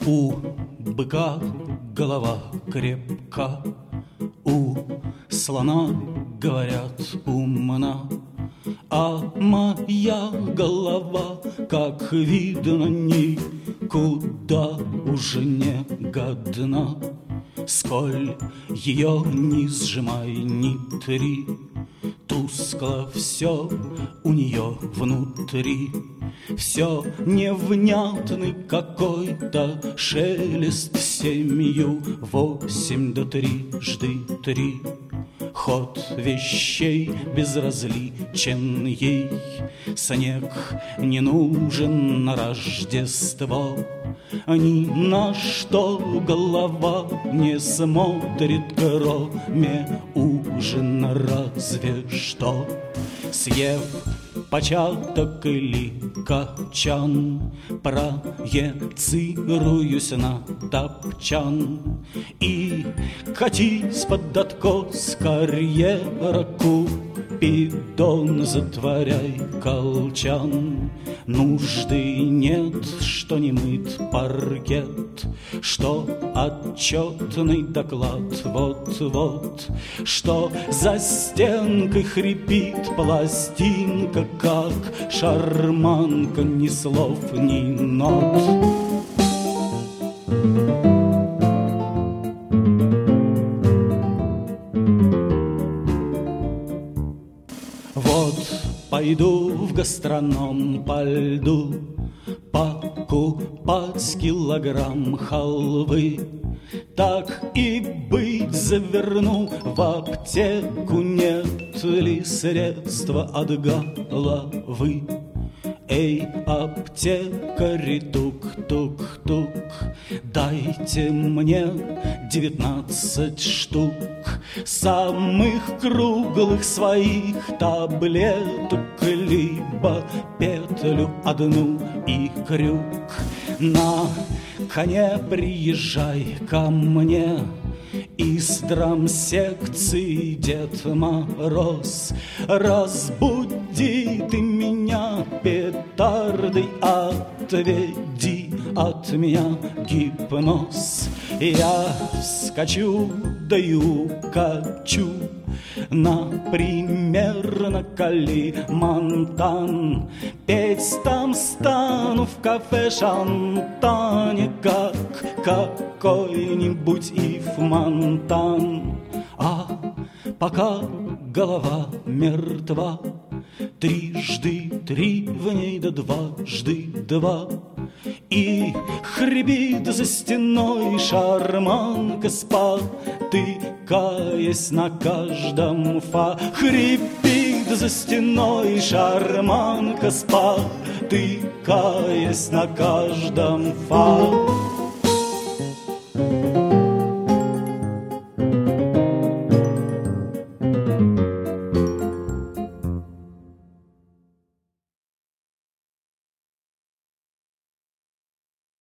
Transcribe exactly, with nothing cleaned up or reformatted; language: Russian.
У быка голова крепка, у слона, говорят, умна, а моя голова, как видно, никуда уже не годна. Сколь ее ни сжимай, ни три, тускло все у нее внутри. Все невнятный какой-то шелест, семью восемь да трижды три. Ход вещей безразличен ей, снег не нужен на Рождество. Ни на что голова не смотрит, кроме ужина разве что. Съев початок или качан, проецируюсь на топчан и катись под откос карьера. Купидон, затворяй колчан. Нужды нет, что не мыт паркет, что отчетный доклад вот-вот, что за стенкой хрипит пластинка, как шарманка, ни слов, ни нот. Вот пойду в гастроном по льду покупать килограмм халвы. Так и быть, заверну в аптеку, нет ли средства от головы. Эй, аптекари, тук-тук-тук, дайте мне девятнадцать штук самых круглых своих таблеток, либо петлю одну и крюк. На коне приезжай ко мне из драмсекции, Дед Мороз. Разбуди ты меня петардой, отведи от меня гипноз. Я вскочу, да и укачу, например, на Калимантан. Петь там стану в кафе Шантане, как какой-нибудь Ив Монтан. А пока голова мертва, трижды три в ней да дважды два, и хрипит за стеной шарманка, спотыкаясь на каждом фа. Хрипит за стеной шарманка, спотыкаясь на каждом фа.